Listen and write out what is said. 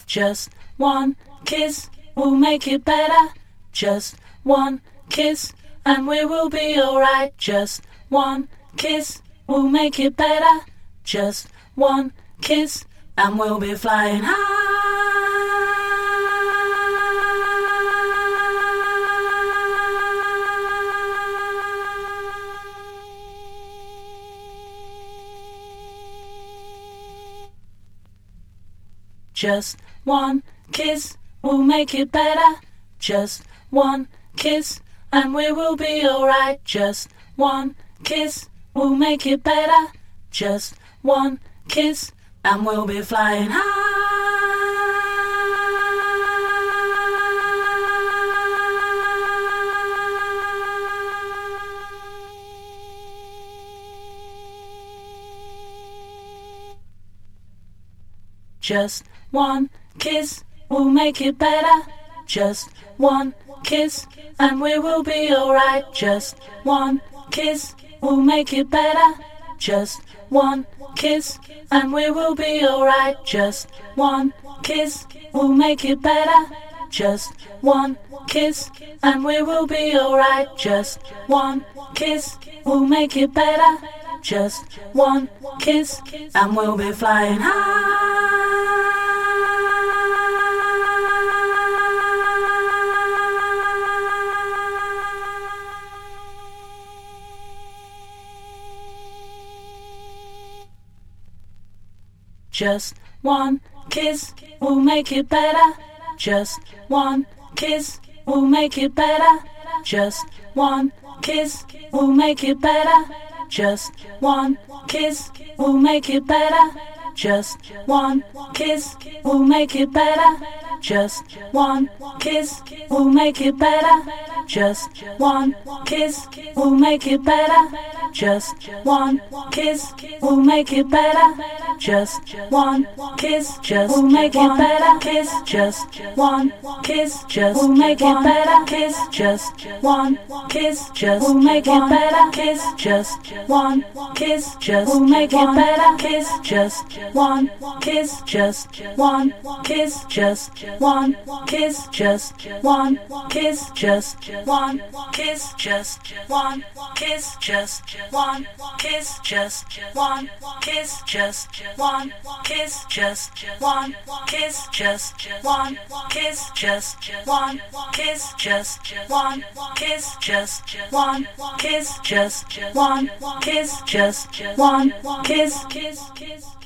Just one kiss will make it better. Just one kiss and we will be alright. Just one kiss will make it better. Just one kiss and we'll be flying high. Just one kiss will make it better. Just one kiss and we will be alright. Just one kiss will make it better. Just one kiss and we'll be flying high. Just one kiss will make it better. Just one kiss and we will be alright. Just one kiss will make it better. Just one kiss and we will be alright. Just one kiss will make it better. Just one kiss and we will be alright. Just one kiss will make it better. Just one kiss and we'll be flying high. Just one kiss will make it better. Just one kiss will make it better. Just one kiss will make it better. Just one kiss will make it better. Just one kiss will make it better. Just one kiss will make it better. Just one kiss will make it better. Just one kiss will make it better. Just one kiss will make it better. Kiss just one kiss will make it better. Kiss just one kiss will make it better. Kiss just one kiss will make it better. Kiss just one kiss one kiss one kiss one kiss one kiss one kiss one kiss one kiss one kiss one kiss one kiss one kiss one kiss one kiss one kiss one kiss